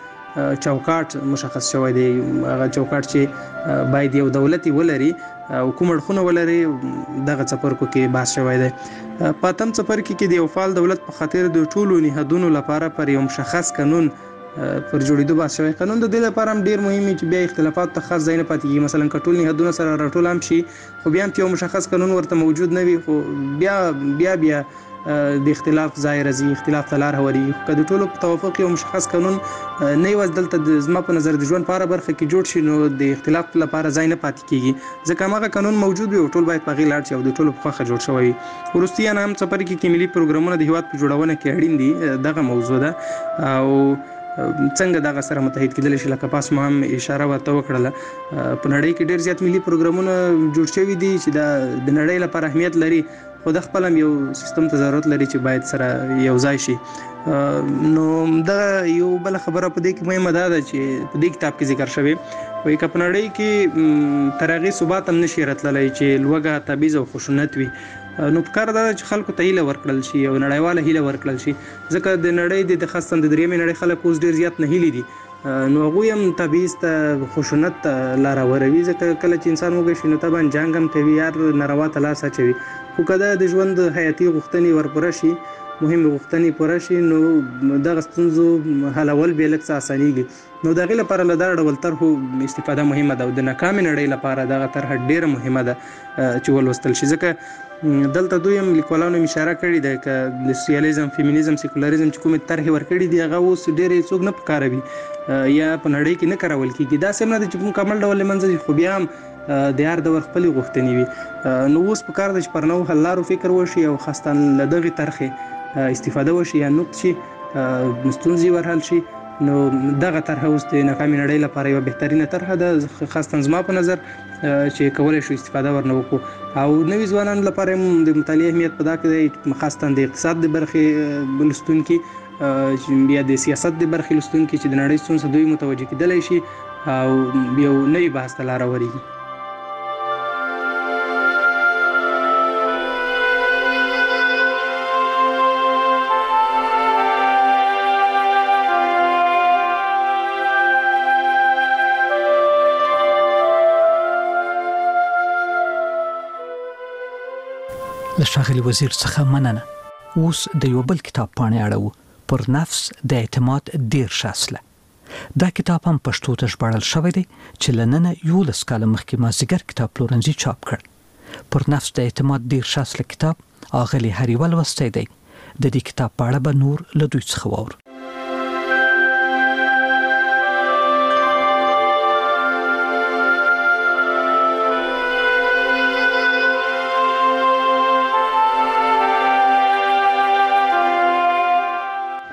چوکاټ مشخص شوی دی هغه چوکاټ چې باید یو دولت ولري او کوم اړخونه ولري دغه څپرکو کې بحث شوی دی په اتم څپرکي کې د یو فعال دولت په خاطر د ټولو نهادونو لپاره پر یو مشخص قانون پر جوړېدو بحث شوی قانون د دې لپاره هم ډېر مهم چې بیا اختلافات ته خاص ځای نه پاتې کېږي مثلا که ټول نهادونه سره راټول هم شي خو بیا هم یو مشخص قانون ورته موجود نه وي خو بیا بیا بیا د اختلاف ځای راځي اختلاف ته لار هوارېږي که د ټولو په توافق یو مشخص قانون نه یوازې دلته زما په نظر د ژوند په هره برخه کې جوړ شي نو د اختلاف لپاره ځای نه پاتې کېږي ځکه هماغه قانون موجود وي او ټول باید په هغې لاړ شي او د ټولو په خوښه جوړ شوی وي وروستي یا نهم څپرکي کې ملي پروګرامونه د هېواد په جوړونه کې اړین دي دغه موضوع ده او څنګه دغه سره متحد کېدلی شي لکه پاس ما هم اشاره ورته وکړله په نړۍ کې ډېر زیات ملي پروګرامونه جوړ شوي دي چې دا د نړۍ لپاره اهمیت لري خو د خپل هم یو سیستم ته ضرورت لري چې باید سره یو ځای شي نو دغه یو بله خبره په دې کې مهمه دا ده چې په دې کتاب کې ذکر شوی وایي که په نړۍ کې تر هغې ثبات هم نشي راتللی چې لوږه تبعیض او خشونت وي نو پکار دا چې خلکو ته هیله ورکړل شي او نړیواله هیله ورکړل شي ځکه د نړۍ د خاصتاً د دریمې نړۍ خلک اوس ډېر زیات نه هیلې دي نو هغوی هم تبعیض ته خشونت ته لاره وروي ځکه کله چې انسان وږی شي نو طبعا جنګ هم کوي یار ناروا ته لاس اچوي خو که دا د ژوند حیاتي غوښتنې ورپوره شي مهمې غوښتنې پوره شي نو دغه ستونزو حلول بیا لږ څه اسانېږي نو د هغې لپاره له دا ډول طرحو استفاده مهمه ده او د ناکامې نړۍ لپاره دغه طرحه ډېره مهمه ده چې ولوستل شي ځکه دلته دوی هم لیکوالانو اشاره کړې ده که د سوسیالیزم فیمینیزم سیکولریزم چې کومې طرحې ورکړي دي هغه اوس ډېرې څوک نه پکاروي یا په نړۍ کې نه کارول کېږي داسې هم نه ده چې په مکمل ډول له منځه ځي خو بیا هم د هر دور خپلې غوښتنې وي نو اوس پکار ده چې پر نوو حل لارو فکر وشي او خاصتاً له دغې طرحې استفاده وشي یا نقد شي ستونزې ورحل شي نو دغه طرحه اوس د ناکامې نړۍ لپاره یوه بهترینه طرحه ده خاصتاً زما په نظر چې کولی شو استفاده ورنه وکړو او نوي ځوانانو لپاره هم د مطالعې اهمیت په دا کې دی خاصتاً د اقتصاد د برخې لوستونکي یا د سیاست د برخې لوستونکي چې د نړۍ ستونزو دوی متوجه کېدلی شي او یو نوي بحث ته لاره ورېږي له ښاغلي وزیر څخه مننه اوس د یو بل کتاب پاڼې اړوو پر نفس د اعتماد دېرش اصله دا کتاب هم پښتو ته ژباړل شوی دی چې له ننه یولس کاله مخکې مازدیګر کتاب پلورنځي چاپ کړ پر نفس د اعتماد دېرش اصله کتاب اغلې هریوه لوستی دی د دې کتاب په اړه به نور له دوی څخه واورو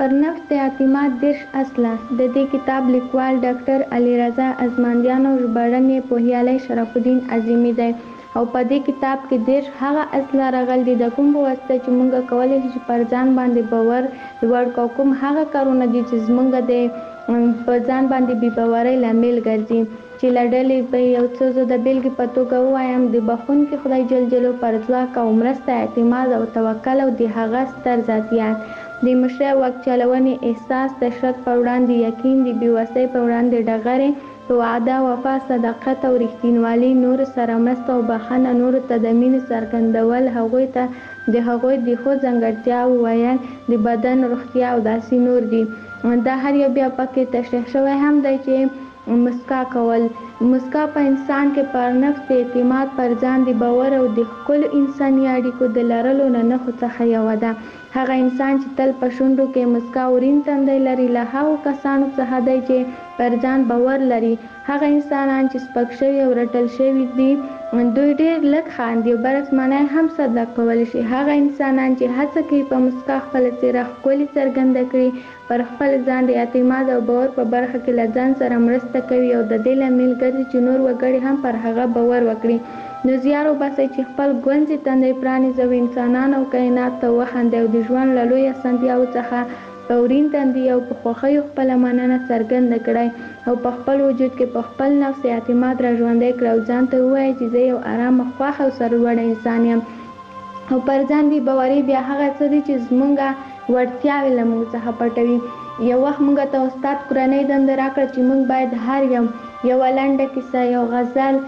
پر نفس اعتماد دیرش اصله د دې کتاب لیکوال ډاکټر علي رضا ازمانجان او ژباړن پوهیالی شرف الدین عظیمی دی او په دې کتاب کې دیرش هغه اصله راغلي دي د کوم په واسطه چې موږ کولی شو چې پر ځان باندې باور لوړ کړو، کوم هغه کارونه دي چې زموږ د په ځان باندې بې باورۍ لامل ګرځي، چې له ډلې به یو څه زه د بېلګې په توګه ووایم د بخښونکي خدای جل جلاله پر ځواک او مرسته اعتماد او توکل او د هغه ستر ذاتیات د مشرۍ واک چلونې احساس د شک په وړاندې یقین د بېوسۍ په وړاندې ډغرې په وعده وفا صداقت او رښتینوالي نور سره مرسته او بښنه نورو ته د مینې څرګندول هغوی ته د هغوی د ښو ځانګړتیاوو ویل د بدن روغتیا او داسې نور دي. دا هر یو بیا پکې تشریح شوی هم دی چې مسکا کول مسکا په انسان کې پر نفس د اعتماد پر ځان د باور او د ښکلو انساني اړیکو د لرلو نه نښو څخه یوه ده. هغه انسان چې تل په شونډو کې مسکا ورین تندی لري له هغو کسانو څخه دی چې پر ځان باور لري. هغه انسانان چې سپک شوي او رټل شوي دي دوی ډېر لږ خاندي او برعکس معنی هم صدق کولی شي. هغه انسانان چې هڅه کوي په مسکا خپله څېره ښکلې څرګنده کړي پر خپل ځان د اعتماد او باور په برخه کې له ځان سره مرسته کوي او د دې لامل ګرځي چې نور وګړي هم پر هغه باور وکړي. نو زیار وباسئ چې خپل ګونځې تندی پرانیزئ او انسانان او کائنات ته وخندئ او د ژوند له لویو اسانتیاوو څخه په ورین تندي او په خوښیو خپله مننه څرګنده کړئ او په خپل وجود کې په خپل نفس اعتماد را ژوندی کړئ او ځان ته ووایئ چې زه یو ارامه خوښ او سرلوړی انسان یم. او پر ځان بې باوري بیا هغه څه دي چې زموږ وړتیاوې له موږ څخه پټوي. یو وخت موږ ته استاد کورنۍ دنده راکړه چې موږ باید هر یو یوه لنډه کیسه یو غزل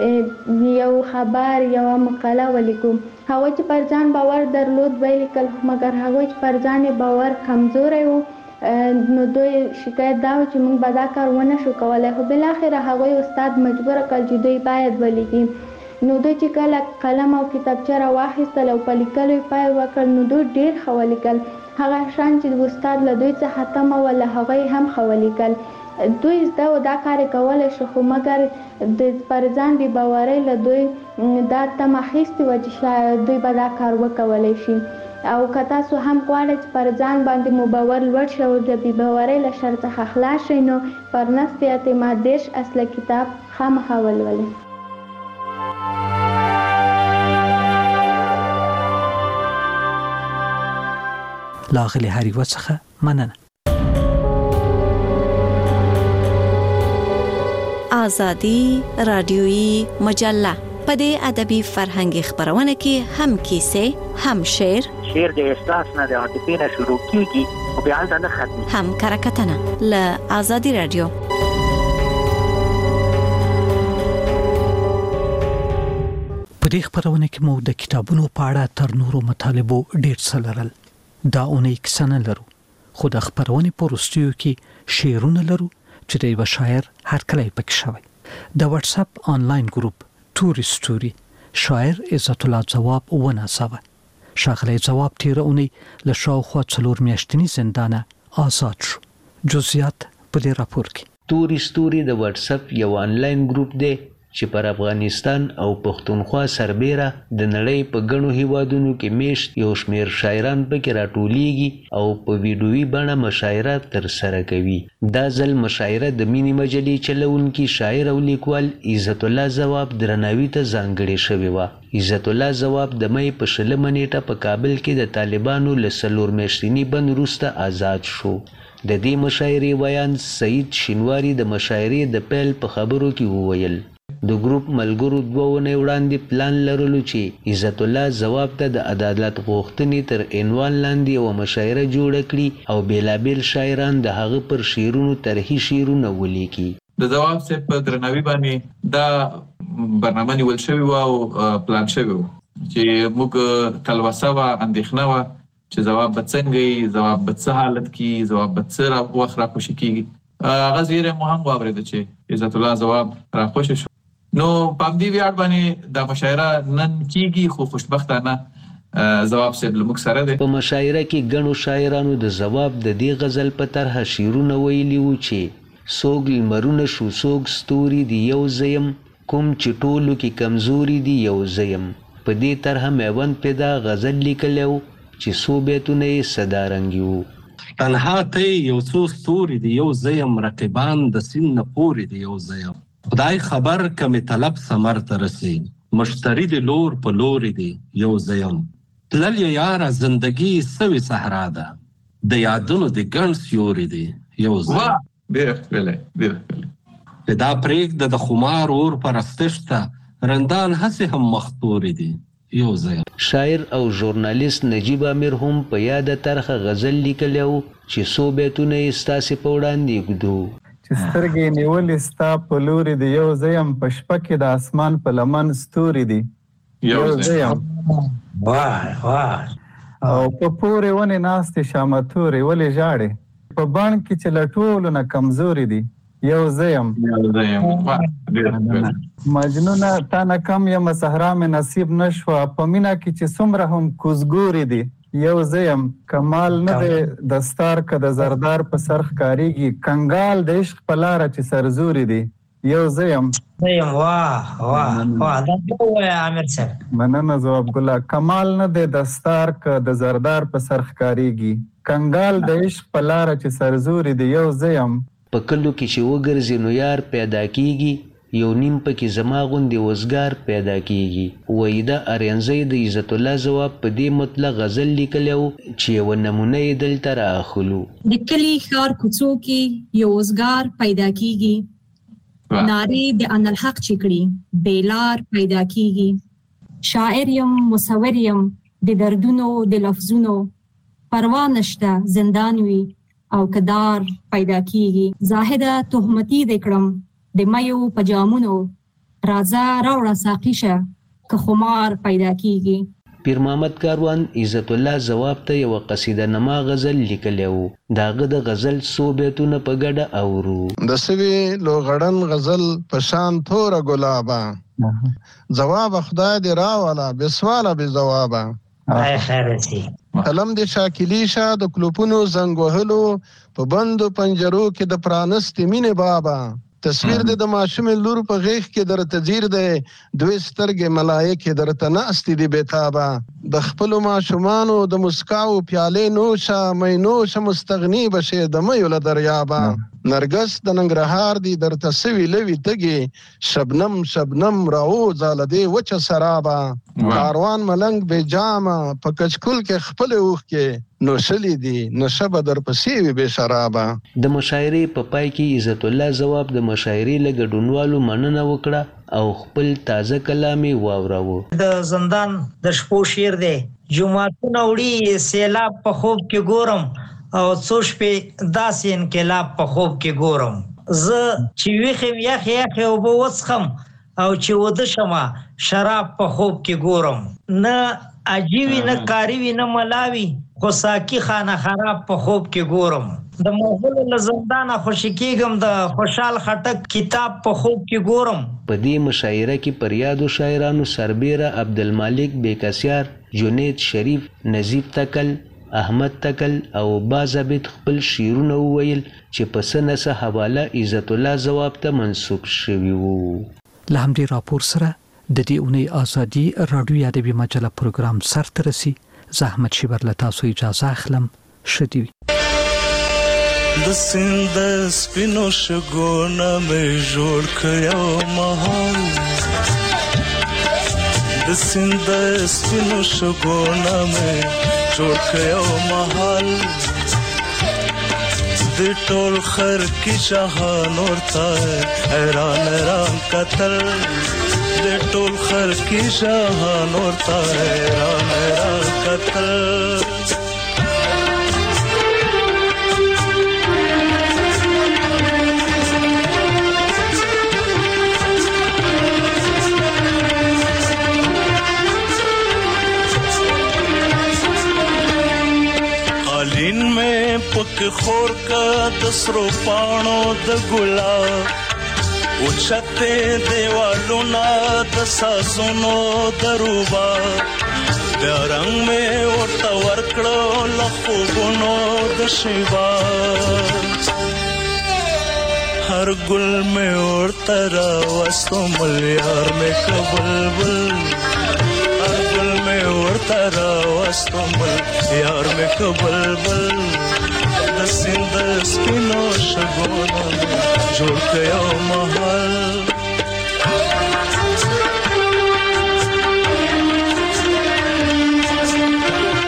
یو خبر یوه مقاله ولیکو. هغوی چې پر ځان باور درلود ویې لیکل، مګر هغوی چې پر ځان باور کمزوری و نو دوی شکایت دا و چې موږ به دا کار ونه شو کولی. خو بالاخره هغوی استاد مجبوره کړل چې دوی باید ولیکي. نو دوی چې کله قلم او کتابچه را واخیستل او په لیکلو یې پیل وکړ نو دوی ډېر ښه ولیکل. هغه شیان چې استاد له دوی څخه تمه وه له هغه یې هم ښه ولیکل. دوی زده و دا کار یې کولی شو خو مګر د پر ځان بې باورۍ له دوی دا تمه اخیستې وه چې شاید دوی به دا کار وکولی شي. او که تاسو هم غواړئ چې پر ځان باندې مو باور لوړ شي او د بې باورۍ له شر څخه خلاص شئ نو پر نفس اعتماد دیرش اصله کتاب خامخا ولولئ. لاغلي هر یوه څخه مننه. آزادی رادیویی مجله په دې ادبي فرهنګي خبرونه کې هم کیسې هم شعر شعر د احساس نه د عاطفې نه شروع کیږي او بیا هلته نه ختمي هم کرکټنه له آزادی رادیو. په دې خبرونه کې مو د کتابونو په اړه تر نورو مطالبو ډېر څه لرل. دا اونۍ کیسه نه لرو خو د خبرونې په وروستیو کې شعرونه لرو چې د یوه شاعر هرکلی پکې شوی. د واتس اپ آنلاین ګروپ توري ستوري شاعر عزت الله ځواب وناسوه. ښاغلی ځواب تیره اونۍ له شاوخوا څلور میاشتني زندانه آزاد شو. جزئیات په دې راپور کې. توري ستوري د واتس اپ یو آنلاین ګروپ دی چې پر افغانستان او پښتونخوا سربېره د نړۍ په ګڼو هیوادونو کې میشت یو شمېر شاعران پکې راټولیږي او په ویډیویي بڼه مشاعره ترسره کوي. دا ځل مشاعره د مینې مجلې چلوونکي شاعر او لیکوال عزت الله ځواب درناوي ته ځانګړې شوې وه. عزت الله ځواب د مۍ په شلمه نیټه په کابل کې د طالبانو له څلور میاشتني بند وروسته آزاد شو. د دې مشاعرې ویان سعید شینواري د مشاعرې د پیل په خبرو کې وویل. د ګروپ ملګرو دوه اونۍ وړاندې پلان لرلو چې عزت الله ځواب ته د عدالت غوښتنې تر عنوان لاندې یوه مشاعره جوړه کړي او بېلابېل شاعران د هغه پر شعرونو طرحي شعرونه ولیکي. د ځواب صاحب په درناوي باندې دا برنامه نیول شوې وه او پلان شوې وه چې موږ تلوسه وه، اندېښنه وه چې ځواب به څنګه وي، ځواب به څه حالت کې، ځواب به څه وخت راخوشي کېږي. هغه زیری مو هم واورېده چې عزت الله ځواب راخوشي شو. نو په همدې ویاړ باندې دا مشاعره نن کېږي خو خوشبختانه ځواب صاحب له موږ سره دی. په مشاعره کې ګڼو شاعرانو د ځواب د دې غزل په طرحه شعرونه ویلي وو چې څوک لمرونه شو څوک ستوري دي یو زه یم کوم چې ټولو کې کمزوري دي یو زه یم. په دې طرحه میوند پیدا غزل لیکلی و چې څو بیتونه یې صدارنګي وو. تنها ته یو څو ستوري دی یو زیم رقیبان د سین نه پورې دی یو زیم خدای خبر کمی طلب ثمر ته رسي مشتری دی لور په لوري دی یو زیم تلل یاره زندگی سوي صحرا ده د یادونو د ګڼ سیوري دی یو زیم ډېر ښکلی ډېر ښکلی دا پرېږده د خمار اور پرستش ته رندان هسې هم مختوري دي یو ځای. شاعر او ژورنالیست نجیب امیر هم په یاده طرحه غزل لیکلی و چې څو بیتونه یې ستاسې په وړاندې ږدو. چې سترګې نیولې ستا په لوري دي یو ځایم په شپه کې د اسمان په لمن ستوري دي یو ځایم وای وای او په پورې ونې ناستې شامه تورې ولې ژاړې په بڼ کې چې له ټولو نه کمزوري دي یو ځایم مجنونه تا نه کم یم صحرا مې نصیب نشوه په مینه کې چې څومره هم کوزګوري دي یو ځایم کمال نه دی دستار که د زردار په سر ښکارېږي کنګال د عشق په لاره چې سرزوري دي یو ځایم یم واه واه واه دا څه وایه عامر صاحب مننه ځواب ګله کمال نه دی دستار که د زردار په سر ښکارېږي کنګال د عشق په لاره چې سرزوري دي یو ځایم په کلو کې چې وګرځي نو یار پیدا کیږي یو نیم پکې زما غوندې وزګار پیدا کیږي وایي دا ارینځی د عزت الله ځواب په دې مطلق غزل لیکلی و چې یوه نمونه یې دلته رااخلو. د کلي ښار کوڅو کې یو وزګار پیدا کیږي نارې د انالحق چې کړي بیلار پیدا کیږي شاعر یم مصور یم د دردونو د لفظونو پروا نشته زندان وي او کدار پیدا کیږي زاهده تهمتي دې کړم د مایو پجامونو راځه راوړه ساقي شه که خمار پیدا کیږي. پیر محمد کاروان عزت الله ځواب ته یوه قصیده نما غزل لیکلی و د هغه د غزل څو بیتونه په ګډه اورو. د سوي لوغړن غزل په شان توره ګلابه ځواب خدای دې راوله بسواله بې ځوابه قلم د شاکلی شه د کلوپونو زنګ وهلو په بندو پنجرو کې د پرانستې مینې بابا تصویر د د ماشومې لور په غیږ کې درته ځیر دی دوی سترګې ملایکې درته ناستې دي بېتابه د خپلو ماشومانو د مسکاو پیالې نوشه می نوشه مستغني به شې د میو له دریابه نرګس د ننګرهار دی درته سوي لوي تږي شبنم شبنم راوځه له دې وچه سرابه کاروان ملنګ بې جامه په کچکول کې خپلې اوښکې نوشلی دي نشه به درپسې وي بې شرابه. د مشاعرې په پای کې عزت الله ځواب د مشاعرې له ګډونوالو مننه وکړه او خپل تازه کلام یې واوراوه. د زندان د شپو شعر دی جوماتونه وړي سیلاب په خوب کې ګورم او څو شپې داسې انقلاب په خوب کې ګورم زه چې ویښ یم یخ یخ اوبه وڅښم او چې وده شمه شراب په خوب کې ګورم نه عجیبي نه کاریوي نه ملاوي خو ساقي خانه خراب په خوب کې ګورم د مغولو له زندانه خوشي کېږم د خوشحال خټک کتاب په خوب کې ګورم. په دې مشاعره کې پر یادو شاعرانو سربیره عبدالمالک بیکسیار جنید شریف نظیب تکل احمد تکل او بازابت خپل شعرونه وویل چې په څه نه څه حواله عزت الله ځواب ته منسوب شوي وو. له همدې راپور سره د دې اونۍ ازادي راډیو ادبي مجله پروګرام سر ته رسي. زه احمد شیبر له تاسو اجازه اخلم. ښه دې وي. د سیند سپینو شګونه مې جوړ کړ مهال د سیند سپینو شګونه مې جوړ کړ مهال د ټول خر کی شهان ورته حیران حیران قتل د ټول خر کی شهان ورته حیران حیران قتل پک خور کا دسرو پانو د ګلاب او چته دیوالو نا د سازونو دروبا د رنگ مې ورته ورکړو لخوګونو د شیوا هر ګل مې ورته راوستو ملیار مې کبلبل هر ګل مې ورته راوستو ملیار مې کبلبل د سند سپینو شګونو جوړ کيو محل